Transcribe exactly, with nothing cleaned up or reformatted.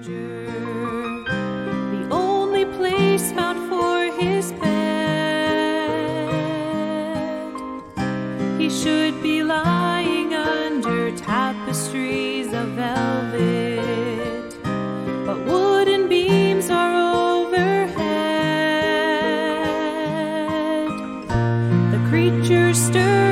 manger, the only place found for his bed. He should be lying under tapestries of velvet, but wooden beams are overhead. The creature stirs